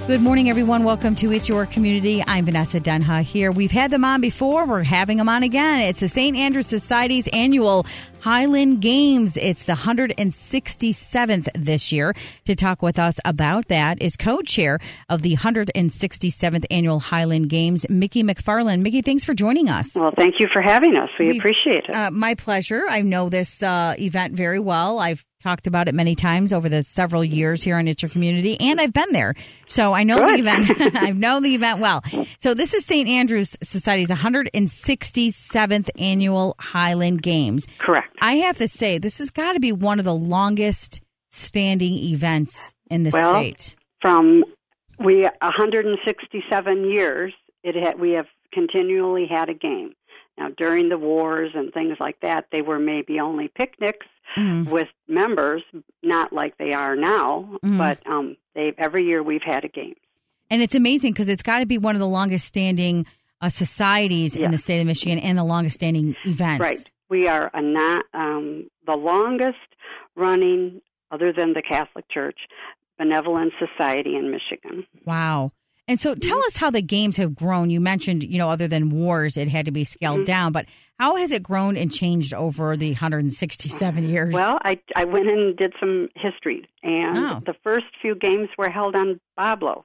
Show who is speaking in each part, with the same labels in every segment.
Speaker 1: Good morning, everyone. Welcome to It's Your Community. I'm Vanessa Dunha here. We've had them on before. We're having them on again. It's the St. Andrews Society's annual Highland Games. It's the 167th this year. To talk with us about that is co-chair of the 167th annual Highland Games, Mickey McFarland. Mickey, thanks for joining us.
Speaker 2: Well, thank you for having us. We appreciate it.
Speaker 1: My pleasure. I know this event very well. I've talked about it many times over the several years here on It's Your Community, and I've been there. So I know the event. I know the event well. So this is St. Andrews Society's 167th annual Highland Games.
Speaker 2: Correct.
Speaker 1: I have to say, this has got to be one of the longest standing events in the state.
Speaker 2: From 167 years, we have continually had a game. Now, during the wars and things like that, they were maybe only picnics with members, not like they are now, but every year we've had a game. And
Speaker 1: it's amazing because it's got to be one of the longest standing societies in the state of Michigan and the longest standing events.
Speaker 2: Right. We are the longest running, other than the Catholic Church, benevolent society in Michigan.
Speaker 1: Wow. And so tell us how the games have grown. You mentioned, other than wars, it had to be scaled down. But how has it grown and changed over the 167 years?
Speaker 2: Well, I went and did some history. And the first few games were held on Boblo.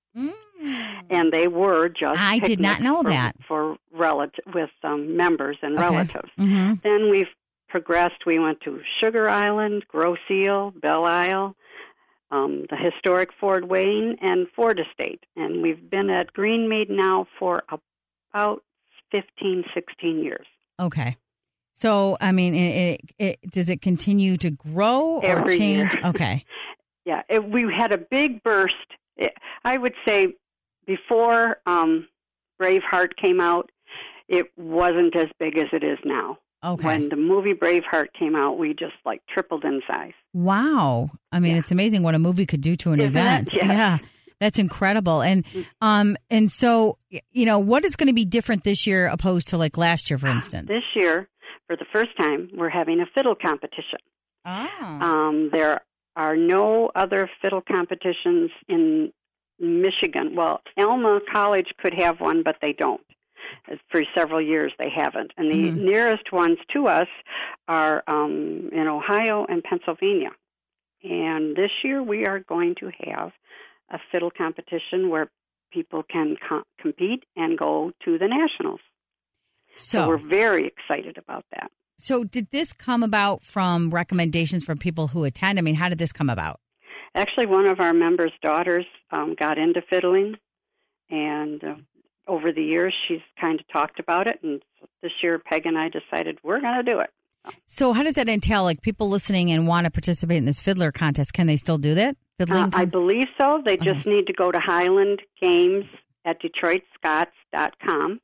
Speaker 2: And they were just
Speaker 1: I did not know that.
Speaker 2: For with members and relatives. Then we've progressed. We went to Sugar Island, Grosse Ile, Belle Isle, the historic Ford Wayne, and Ford Estate. And we've been at Greenmead now for about 15, 16 years.
Speaker 1: Okay. So, I mean, does it continue to grow or
Speaker 2: every
Speaker 1: change?
Speaker 2: Year.
Speaker 1: Okay.
Speaker 2: Yeah, we had a big burst. I would say before Braveheart came out, it wasn't as big as it is now.
Speaker 1: Okay.
Speaker 2: When the movie Braveheart came out, we just tripled in size.
Speaker 1: Wow. I mean, it's amazing what a movie could do to an event. Yeah. That's incredible. And so, what is going to be different this year opposed to last year, for instance?
Speaker 2: This year, for the first time, we're having a fiddle competition.
Speaker 1: Oh.
Speaker 2: There are no other fiddle competitions in Michigan. Well, Alma College could have one, but they don't. For several years, they haven't. And the nearest ones to us are in Ohio and Pennsylvania. And this year, we are going to have a fiddle competition where people can compete and go to the nationals. So we're very excited about that.
Speaker 1: So did this come about from recommendations from people who attend? I mean, how did this come about?
Speaker 2: Actually, one of our members' daughters got into fiddling, and over the years, she's kind of talked about it. And this year, Peg and I decided we're going to do it.
Speaker 1: So how does that entail? People listening and want to participate in this fiddler contest, can they still do that?
Speaker 2: I believe so. They just need to go to Highland Games at DetroitScots.com.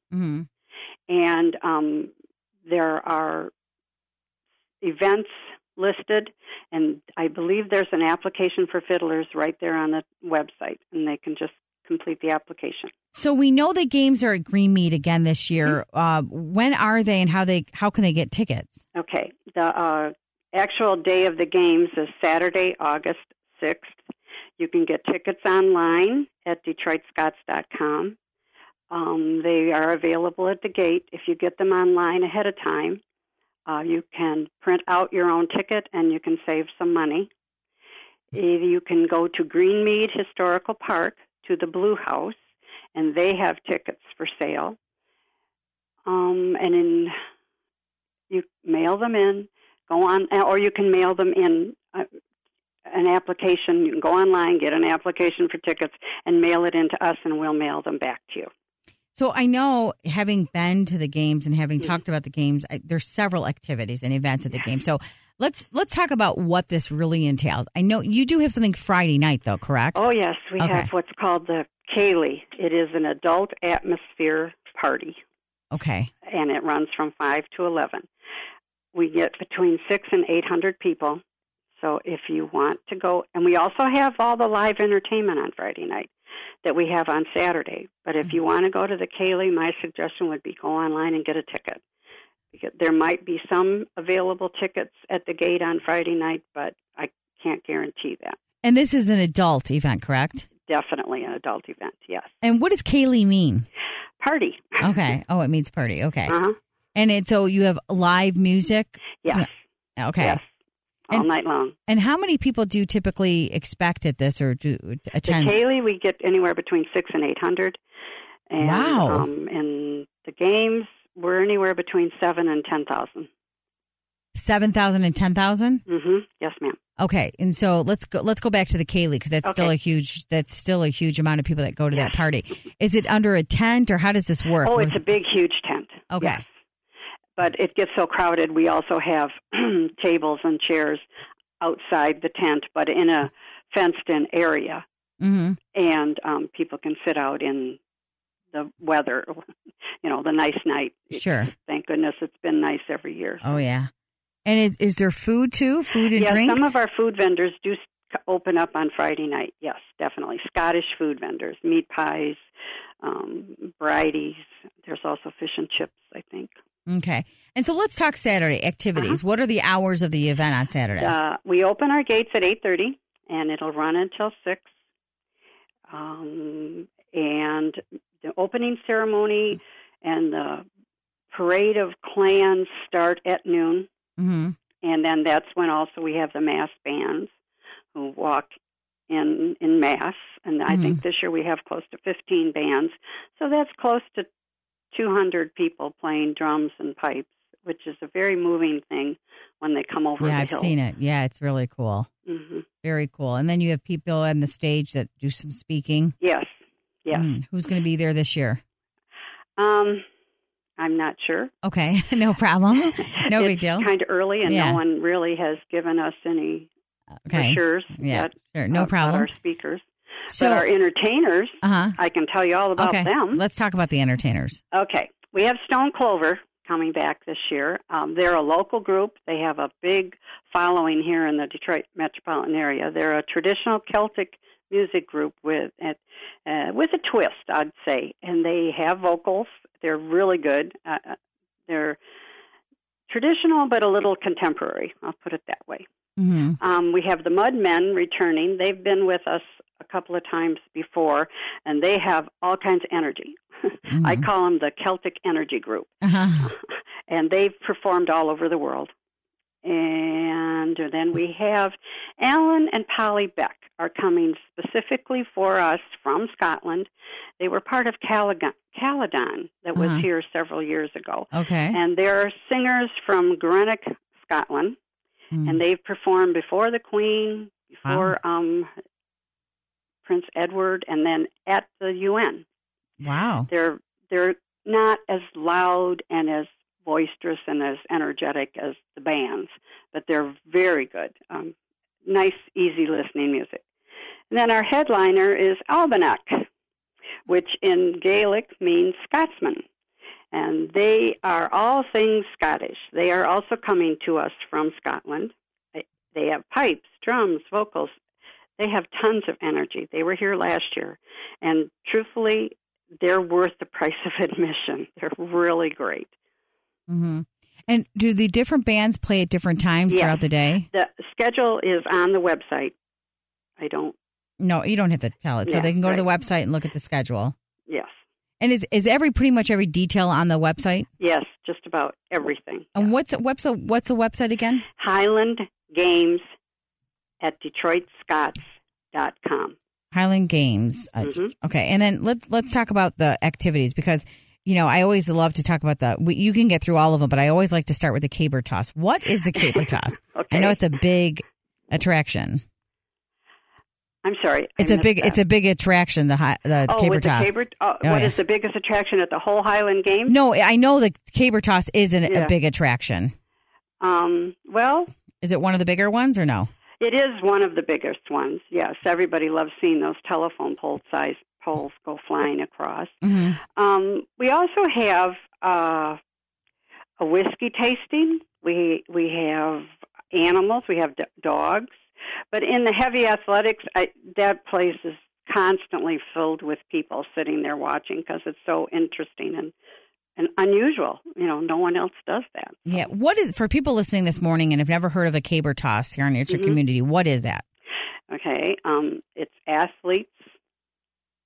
Speaker 2: And there are events listed, and I believe there's an application for fiddlers right there on the website, and they can just complete the application.
Speaker 1: So we know the games are at Greenmead again this year. When are they, and how can they get tickets?
Speaker 2: Okay. The actual day of the games is Saturday, August 6th. You can get tickets online at DetroitScots.com. They are available at the gate. If you get them online ahead of time, you can print out your own ticket and you can save some money. You can go to Greenmead Historical Park to the Blue House, and they have tickets for sale. You mail them in, go on, or you can mail them in an application. You can go online, get an application for tickets, and mail it in to us, and we'll mail them back to you.
Speaker 1: So I know, having been to the games and having talked about the games, there's several activities and events at the game. So let's talk about what this really entails. I know you do have something Friday night, though, correct?
Speaker 2: Oh, yes. We have what's called the Kaylee. It is an adult atmosphere party.
Speaker 1: Okay.
Speaker 2: And it runs from 5 to 11. We get between 600 and 800 people. So if you want to go, and we also have all the live entertainment on Friday night that we have on Saturday. But if you want to go to the Kaylee, my suggestion would be go online and get a ticket. Because there might be some available tickets at the gate on Friday night, but I can't guarantee that.
Speaker 1: And this is an adult event, correct?
Speaker 2: definitely an adult event, yes.
Speaker 1: And what does Kaylee mean?
Speaker 2: Party.
Speaker 1: Okay. Oh, it means party. Okay.
Speaker 2: Uh-huh.
Speaker 1: And so you have live music?
Speaker 2: Yes.
Speaker 1: Okay.
Speaker 2: Yes. All night long.
Speaker 1: And how many people do you typically expect at this or do attend?
Speaker 2: The Kaylee, we get anywhere between 600 and 800. And,
Speaker 1: wow.
Speaker 2: And the games, we're anywhere between 7,000 and 10,000.
Speaker 1: 7,000 and 10,000?
Speaker 2: Mm-hmm. Yes, ma'am.
Speaker 1: Okay, and so let's go back to the Kaylee because that's still a huge amount of people that go to that party. Is it under a tent or how does this work?
Speaker 2: Oh, it's a big, huge tent.
Speaker 1: Okay.
Speaker 2: Yes. But it gets so crowded, we also have tables and chairs outside the tent, but in a fenced-in area.
Speaker 1: Mm-hmm.
Speaker 2: And people can sit out in the weather, the nice night.
Speaker 1: Sure.
Speaker 2: Thank goodness it's been nice every year.
Speaker 1: Oh, yeah. And is there food, too? Food and drinks?
Speaker 2: Yeah, some of our food vendors do open up on Friday night. Yes, definitely. Scottish food vendors, meat pies, varieties. There's also fish and chips, I think.
Speaker 1: Okay. And so let's talk Saturday activities. What are the hours of the event on Saturday?
Speaker 2: We open our gates at 8:30, and it'll run until 6. And the opening ceremony and the parade of clans start at noon.
Speaker 1: Mm-hmm.
Speaker 2: And then that's when also we have the mass bands who walk in mass. And I think this year we have close to 15 bands. So that's close to 200 people playing drums and pipes, which is a very moving thing when they come over the hill.
Speaker 1: Yeah, I've seen it. Yeah, it's really cool.
Speaker 2: Mm-hmm.
Speaker 1: Very cool. And then you have people on the stage that do some speaking.
Speaker 2: Yes, yes.
Speaker 1: Who's going to be there this year?
Speaker 2: I'm not sure.
Speaker 1: Okay, no problem. No big deal.
Speaker 2: It's kind of early, and no one really has given us any brochures yet.
Speaker 1: Sure, no problem.
Speaker 2: About our speakers.
Speaker 1: So
Speaker 2: but our entertainers, I can tell you all about them.
Speaker 1: Let's talk about the entertainers.
Speaker 2: Okay. We have Stone Clover coming back this year. They're a local group. They have a big following here in the Detroit metropolitan area. They're a traditional Celtic music group with a twist, I'd say. And they have vocals. They're really good. They're traditional but a little contemporary. I'll put it that way. Mm-hmm. We have the Mud Men returning. They've been with us a couple of times before, and they have all kinds of energy. Mm-hmm. I call them the Celtic Energy Group. Uh-huh. And they've performed all over the world. And then we have Alan and Polly Beck are coming specifically for us from Scotland. They were part of Caladon that was here several years ago.
Speaker 1: Okay.
Speaker 2: And they're singers from Greenock, Scotland. And they've performed before the Queen, before Prince Edward, and then at the UN.
Speaker 1: Wow.
Speaker 2: They're not as loud and as boisterous and as energetic as the bands, but they're very good. Nice, easy listening music. And then our headliner is Albanach, which in Gaelic means Scotsman. And they are all things Scottish. They are also coming to us from Scotland. They have pipes, drums, vocals. They have tons of energy. They were here last year. And truthfully, they're worth the price of admission. They're really great.
Speaker 1: Mm-hmm. And do the different bands play at different times throughout the day?
Speaker 2: The schedule is on the website.
Speaker 1: No, you don't have to tell it. So they can go to the website and look at the schedule.
Speaker 2: Yes.
Speaker 1: And is pretty much every detail on the website?
Speaker 2: Yes, just about everything.
Speaker 1: And what's the website again?
Speaker 2: Highland Games at DetroitScots.com.
Speaker 1: Highland Games. Okay, and then let's talk about the activities because I always love to talk about you can get through all of them, but I always like to start with the caber toss. What is the caber toss?
Speaker 2: Okay.
Speaker 1: I know it's a big attraction.
Speaker 2: I'm sorry.
Speaker 1: It's a big attraction. The caber toss.
Speaker 2: What is the biggest attraction at the whole Highland Games?
Speaker 1: No, I know the caber toss isn't a big attraction.
Speaker 2: Well,
Speaker 1: is it one of the bigger ones or no?
Speaker 2: It is one of the biggest ones. Yes, everybody loves seeing those telephone pole-sized poles go flying across. Mm-hmm. We also have a whiskey tasting. We have animals. We have dogs. But in the heavy athletics, that place is constantly filled with people sitting there watching because it's so interesting and unusual. No one else does that. So.
Speaker 1: Yeah. What is, for people listening this morning and have never heard of a caber toss here in your community, what is that?
Speaker 2: Okay. It's athletes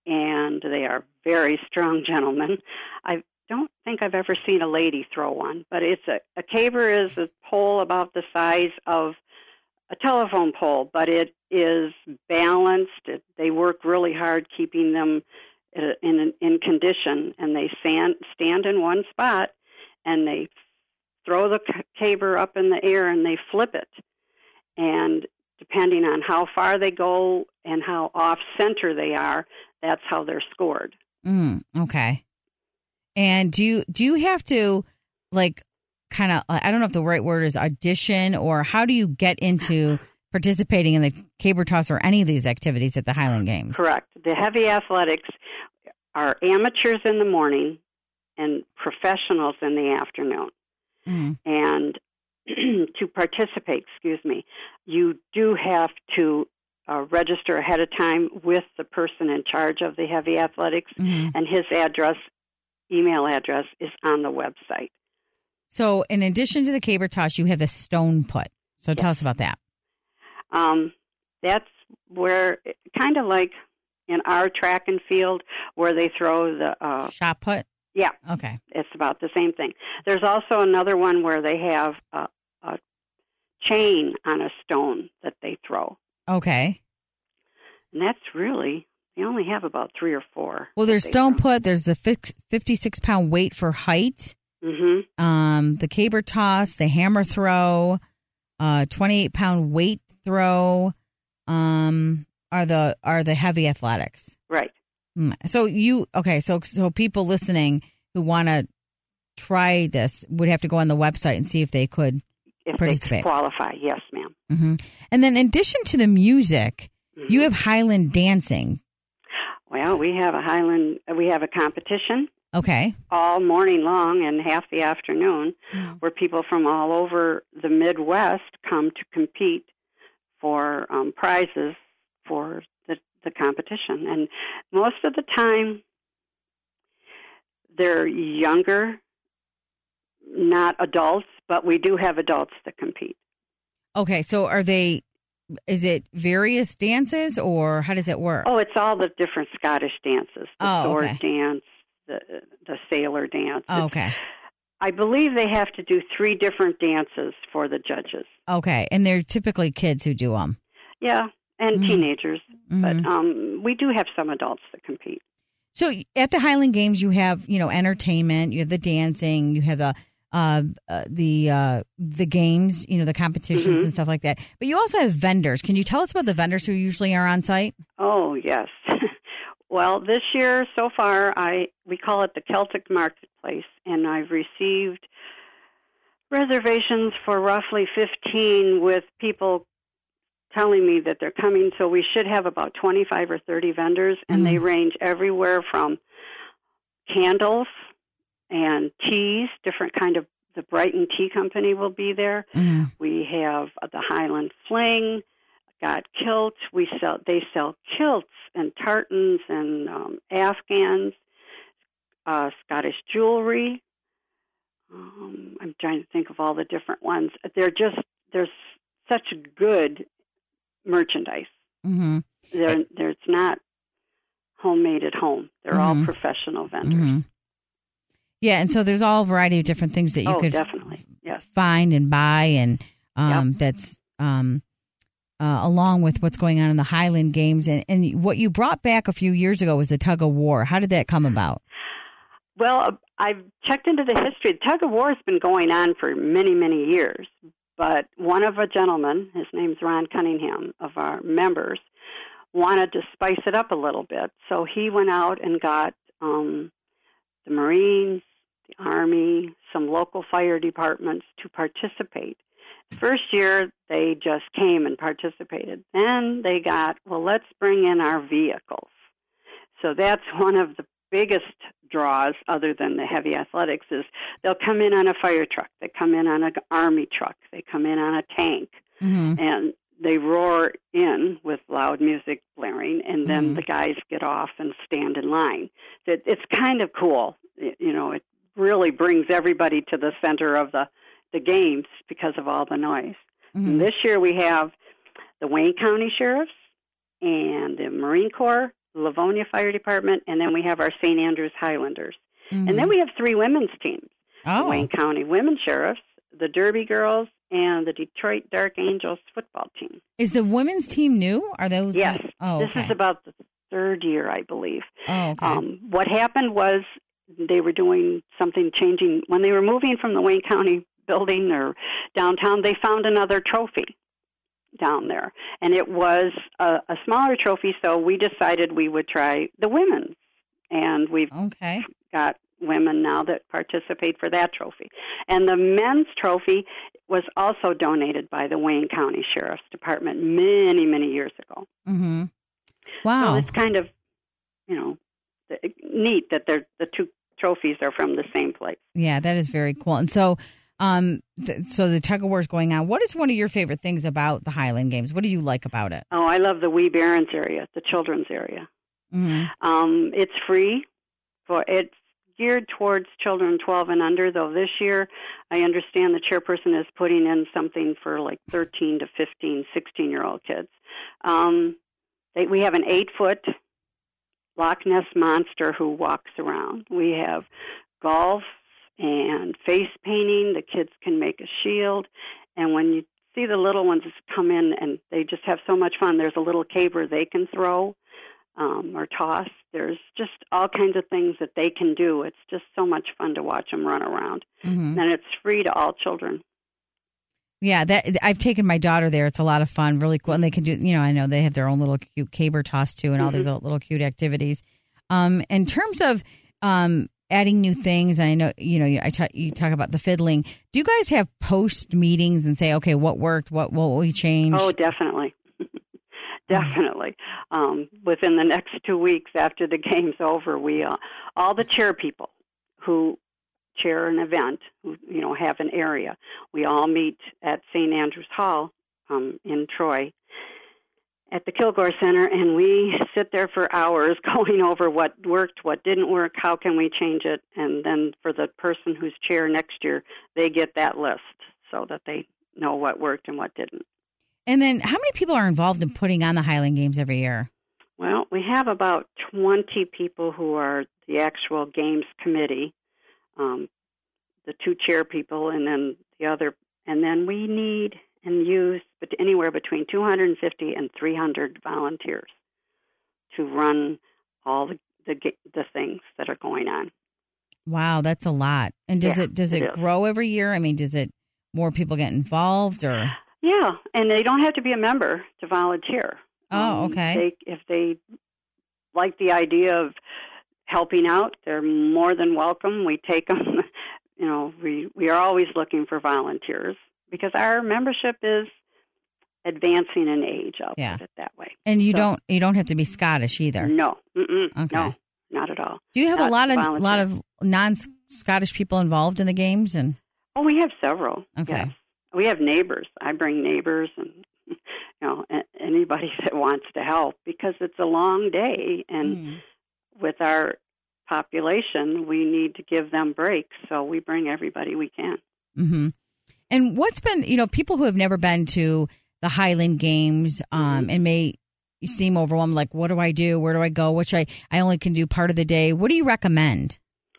Speaker 2: and they are very strong gentlemen. I don't think I've ever seen a lady throw one, but it's a caber is a pole about the size of a telephone pole, but it is balanced. They work really hard keeping them in condition, and they stand in one spot, and they throw the caber up in the air, and they flip it. And depending on how far they go and how off-center they are, that's how they're scored.
Speaker 1: Okay. And do you have to, like, kind of, I don't know if the right word is audition, or how do you get into participating in the caber toss or any of these activities at the Highland Games?
Speaker 2: Correct. The heavy athletics are amateurs in the morning and professionals in the afternoon. And to participate, you do have to register ahead of time with the person in charge of the heavy athletics, and his email address is on the website.
Speaker 1: So in addition to the caber toss, you have the stone put. So tell us about that.
Speaker 2: That's where, kind of like in our track and field, where they throw the...
Speaker 1: shot put?
Speaker 2: Yeah.
Speaker 1: Okay.
Speaker 2: It's about the same thing. There's also another one where they have a chain on a stone that they throw.
Speaker 1: Okay.
Speaker 2: And that's really, they only have about 3 or 4.
Speaker 1: Well, there's stone put. There's a 56-pound weight for height. The caber toss, the hammer throw, 28-pound weight throw, are the heavy athletics.
Speaker 2: Right.
Speaker 1: So so people listening who want to try this would have to go on the website and see if they could participate.
Speaker 2: They qualify, yes, ma'am.
Speaker 1: And then in addition to the music, you have Highland dancing.
Speaker 2: Well, we have a competition.
Speaker 1: Okay.
Speaker 2: All morning long and half the afternoon, where people from all over the Midwest come to compete for prizes for the competition. And most of the time, they're younger, not adults, but we do have adults that compete.
Speaker 1: Okay, so is it various dances, or how does it work?
Speaker 2: Oh, it's all the different Scottish dances. The sword dance, the sailor dance.
Speaker 1: Okay.
Speaker 2: I believe they have to do 3 different dances for the judges.
Speaker 1: Okay, and they're typically kids who do them.
Speaker 2: Yeah, and teenagers. But we do have some adults that compete.
Speaker 1: So at the Highland Games, you have, entertainment, you have the dancing, you have the games, the competitions and stuff like that. But you also have vendors. Can you tell us about the vendors who usually are on site?
Speaker 2: Oh, yes. Well, this year so far, we call it the Celtic Marketplace, and I've received reservations for roughly 15 with people telling me that they're coming. So we should have about 25 or 30 vendors, and they range everywhere from candles and teas, different kind of, the Brighton Tea Company will be there. We have the Highland Fling, got kilts. They sell kilts and tartans and Afghans, Scottish jewelry. I'm trying to think of all the different ones. There's such good merchandise. It's not homemade at home. They're all professional vendors.
Speaker 1: Yeah, and so there's all a variety of different things that you could
Speaker 2: definitely. Yes.
Speaker 1: find and buy, and that's along with what's going on in the Highland Games. And what you brought back a few years ago was the tug of war. How did that come about?
Speaker 2: Well, I've checked into the history. The tug of war has been going on for many, many years. But one of a gentleman, his name's Ron Cunningham, of our members, wanted to spice it up a little bit. So he went out and got the Marines, the Army, some local fire departments to participate. The first year, they just came and participated. Then they got, let's bring in our vehicles. So that's one of the biggest draws, other than the heavy athletics, is they'll come in on a fire truck. They come in on an Army truck. They come in on a tank. And they roar in with loud music blaring, and then the guys get off and stand in line. It's kind of cool. It really brings everybody to the center of the games because of all the noise. And this year we have the Wayne County Sheriffs and the Marine Corps Livonia Fire Department, and then we have our St. Andrews Highlanders.
Speaker 1: Mm-hmm.
Speaker 2: And then we have 3 women's teams.
Speaker 1: Oh.
Speaker 2: The Wayne County Women Sheriffs, the Derby Girls, and the Detroit Dark Angels football team.
Speaker 1: Is the women's team new? Are those?
Speaker 2: Yes.
Speaker 1: Oh, okay.
Speaker 2: This is about the 3rd year, I believe.
Speaker 1: Oh, okay.
Speaker 2: What happened was they were doing something changing. When they were moving from the Wayne County building or downtown, they found another trophy down there. And it was a smaller trophy, so we decided we would try the women's. And we've got women now that participate for that trophy. And the men's trophy was also donated by the Wayne County Sheriff's Department many, many years ago.
Speaker 1: Mm-hmm. Wow.
Speaker 2: So it's kind of, neat that the 2 trophies are from the same place.
Speaker 1: Yeah, that is very cool. And so so the tug of war is going on. What is one of your favorite things about the Highland Games? What do you like about it?
Speaker 2: Oh, I love the Wee Barons area, the children's area.
Speaker 1: Mm-hmm.
Speaker 2: It's free. It's geared towards children 12 and under, though this year I understand the chairperson is putting in something for like 13 to 15, 16-year-old kids. We have an 8-foot Loch Ness monster who walks around. We have golf and face painting. The kids can make a shield. And when you see the little ones come in and they just have so much fun, there's a little caber they can throw or toss. There's just all kinds of things that they can do. It's just so much fun to watch them run around. Mm-hmm. And it's free to all children.
Speaker 1: Yeah, I've taken my daughter there. It's a lot of fun, really cool. And they can do, I know they have their own little cute caber toss too and all these little cute activities. In terms of adding new things, and I know, you talk about the fiddling. Do you guys have post meetings and say, okay, what worked? What will we change?
Speaker 2: Oh, definitely. Definitely. Within the next 2 weeks after the game's over, we all the chair people who chair an event, who have an area, we all meet at St. Andrews Hall in Troy at the Kilgore Center, and we sit there for hours going over what worked, what didn't work, how can we change it, and then for the person who's chair next year, they get that list so that they know what worked and what didn't.
Speaker 1: And then how many people are involved in putting on the Highland Games every year?
Speaker 2: Well, we have about 20 people who are the actual games committee, the 2 chair people, and then the other. And then we need and use anywhere between 250 and 300 volunteers to run all the things that are going on.
Speaker 1: Wow, that's a lot. And does it grow every year? I mean, does it more people get involved or?
Speaker 2: Yeah, and they don't have to be a member to volunteer.
Speaker 1: Oh, okay.
Speaker 2: If they like the idea of helping out, they're more than welcome. We take them. We are always looking for volunteers because our membership is advancing in age. I'll put it that way.
Speaker 1: And you don't have to be Scottish either.
Speaker 2: No.
Speaker 1: Okay.
Speaker 2: No, not at all.
Speaker 1: Do you have a lot of non-Scottish people involved in the games? And
Speaker 2: we have several.
Speaker 1: Okay.
Speaker 2: Yes. We have neighbors. I bring neighbors and anybody that wants to help because it's a long day, and with our population, we need to give them breaks, so we bring everybody we can.
Speaker 1: Mm-hmm. And what's been, people who have never been to the Highland Games and may seem overwhelmed, like, what do I do? Where do I go? Which I only can do part of the day. What do you recommend?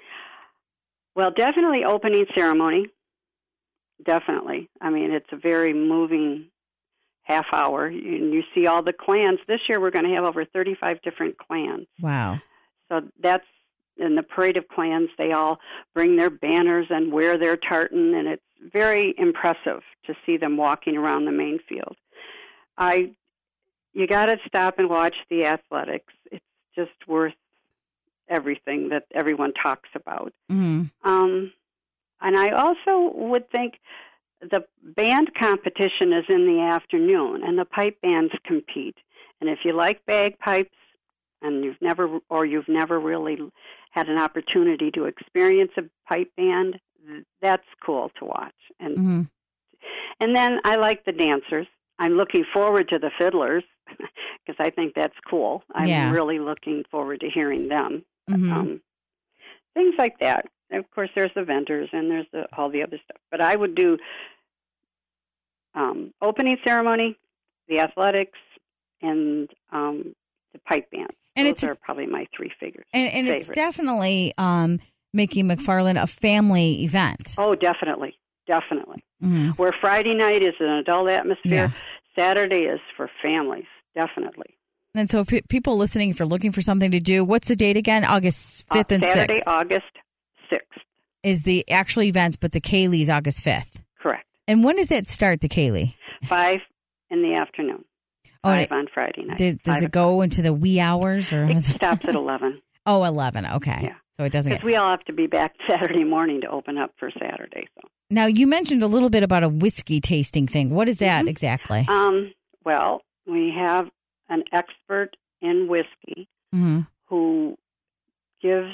Speaker 2: Well, definitely opening ceremony. Definitely. I mean, it's a very moving half hour. You see all the clans. This year we're going to have over 35 different clans.
Speaker 1: Wow.
Speaker 2: So that's in the parade of clans. They all bring their banners and wear their tartan, and it's very impressive to see them walking around the main field. You got to stop and watch the athletics. It's just worth everything that everyone talks about. Mm-hmm. And I also would think the band competition is in the afternoon, and the pipe bands compete. And if you like bagpipes, and you've never really had an opportunity to experience a pipe band, that's cool to watch. And then I like the dancers. I'm looking forward to the fiddlers because I think that's cool. I'm really looking forward to hearing them. Mm-hmm. Things like that. And of course, there's the vendors and there's all the other stuff. But I would do opening ceremony, the athletics, and the pipe bands.
Speaker 1: And
Speaker 2: those are probably my three favorites.
Speaker 1: And it's definitely Mickey McFarland, a family event.
Speaker 2: Oh, definitely. Where Friday night is an adult atmosphere, Saturday is for families, definitely.
Speaker 1: And so if people listening, if you're looking for something to do, what's the date again? August 5th and 6th?
Speaker 2: Saturday, August 6th.
Speaker 1: Is the actual events, but the Kaylee's August 5th.
Speaker 2: Correct.
Speaker 1: And when does it start, the Kaylee?
Speaker 2: 5 in the afternoon. 5 on Friday night.
Speaker 1: Does it go into the wee hours? Or
Speaker 2: it stops at 11.
Speaker 1: Oh, 11. Okay.
Speaker 2: Yeah.
Speaker 1: So it doesn't.
Speaker 2: Because we all have to be back Saturday morning to open up for Saturday. So.
Speaker 1: Now, you mentioned a little bit about a whiskey tasting thing. What is that exactly?
Speaker 2: Well, we have an expert in whiskey who gives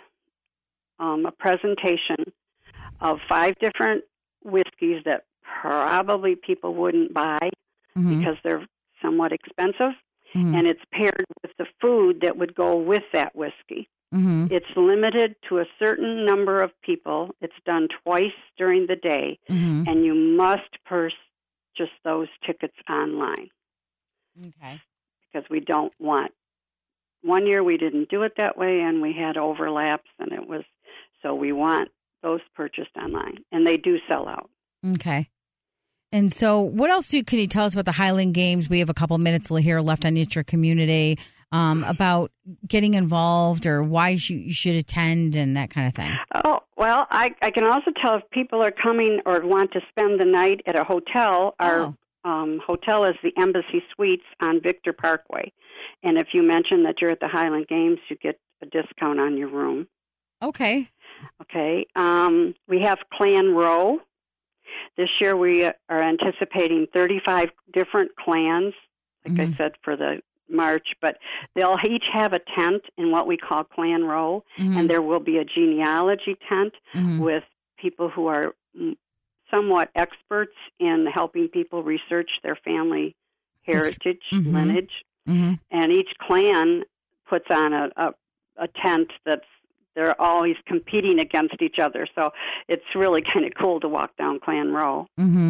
Speaker 2: a presentation of 5 different whiskeys that probably people wouldn't buy because they're somewhat expensive, and it's paired with the food that would go with that whiskey. It's limited to a certain number of people. It's done twice during the day, and you must purchase those tickets online.
Speaker 1: Okay.
Speaker 2: Because we don't want. One year we didn't do it that way, and we had overlaps, and it was so we want those purchased online, and they do sell out.
Speaker 1: Okay. And so, what else can you tell us about the Highland Games? We have a couple minutes here left on It's Your Community. About getting involved or why you should attend and that kind of thing.
Speaker 2: Oh, well, I can also tell if people are coming or want to spend the night at a hotel. Our hotel is the Embassy Suites on Victor Parkway. And if you mention that you're at the Highland Games, you get a discount on your room.
Speaker 1: Okay.
Speaker 2: Okay. We have Clan Row. This year we are anticipating 35 different clans, like I said, for the March, but they'll each have a tent in what we call Clan Row, and there will be a genealogy tent with people who are somewhat experts in helping people research their family heritage, lineage, and each clan puts on a tent they're always competing against each other, so it's really kind of cool to walk down Clan Row.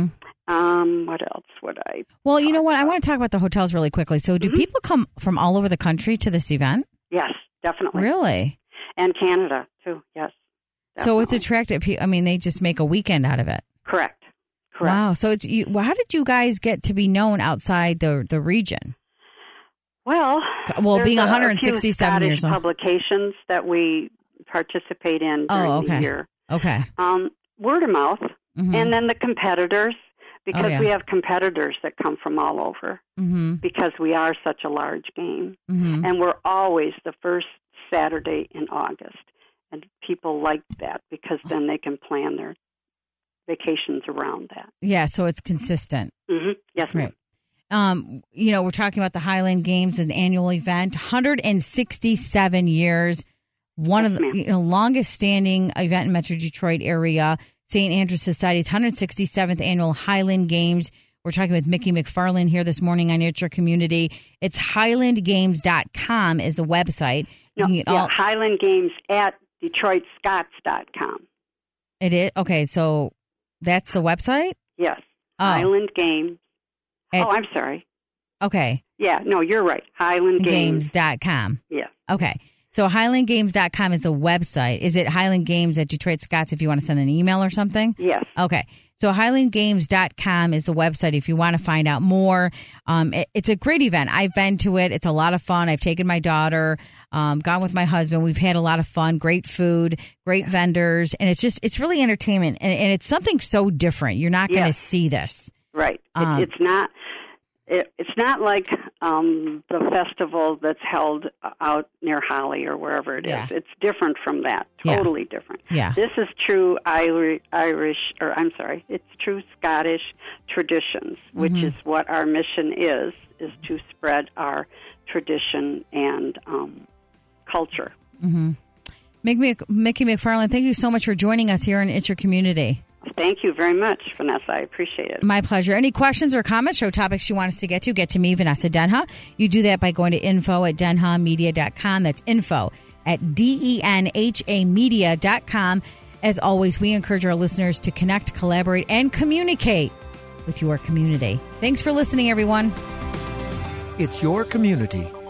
Speaker 2: What else would I?
Speaker 1: Well, you know what? I want to talk about the hotels really quickly. So, do people come from all over the country to this event?
Speaker 2: Yes, definitely.
Speaker 1: Really?
Speaker 2: And Canada too. Yes. Definitely.
Speaker 1: So it's attractive. I mean, they just make a weekend out of it.
Speaker 2: Correct.
Speaker 1: Wow. So it's how did you guys get to be known outside the region?
Speaker 2: Well,
Speaker 1: being 167 years old.
Speaker 2: Publications that we participate in during the year.
Speaker 1: Okay.
Speaker 2: Word of mouth, and then the competitors, because we have competitors that come from all over, because we are such a large game, and we're always the first Saturday in August, and people like that because then they can plan their vacations around that. Yeah,
Speaker 1: so it's consistent.
Speaker 2: Yes, ma'am.
Speaker 1: We're talking about the Highland Games, an annual event, 167 years. One of the longest standing event in Metro Detroit area, St. Andrews Society's 167th annual Highland Games. We're talking with Mickey McFarland here this morning on It's Your Community. It's highlandgames.com is the website.
Speaker 2: Highland Games at DetroitScots.com.
Speaker 1: It is? Okay, so that's the website?
Speaker 2: Yes. Highland Games. I'm sorry.
Speaker 1: Okay.
Speaker 2: Yeah, no, you're right. HighlandGames.com.
Speaker 1: Yeah. Okay. So HighlandGames.com is the website. Is it Highland Games at Detroit Scots if you want to send an email or something?
Speaker 2: Yes.
Speaker 1: Okay. So HighlandGames.com is the website if you want to find out more. It's a great event. I've been to it. It's a lot of fun. I've taken my daughter, gone with my husband. We've had a lot of fun, great food, great vendors. And it's really entertainment. And it's something so different. You're not going to see this.
Speaker 2: Right. It's not. It's not like the festival that's held out near Holly or wherever it is. It's different from that. Totally different.
Speaker 1: Yeah.
Speaker 2: This is true it's true Scottish traditions, which is what our mission is to spread our tradition and culture.
Speaker 1: Mickey McFarland, thank you so much for joining us here in It's Your Community.
Speaker 2: Thank you very much, Vanessa. I appreciate it.
Speaker 1: My pleasure. Any questions or comments, show topics you want us to get to me, Vanessa Denha. You do that by going to info@denhamedia.com. That's info@denhamedia.com. As always, we encourage our listeners to connect, collaborate, and communicate with your community. Thanks for listening, everyone.
Speaker 3: It's Your Community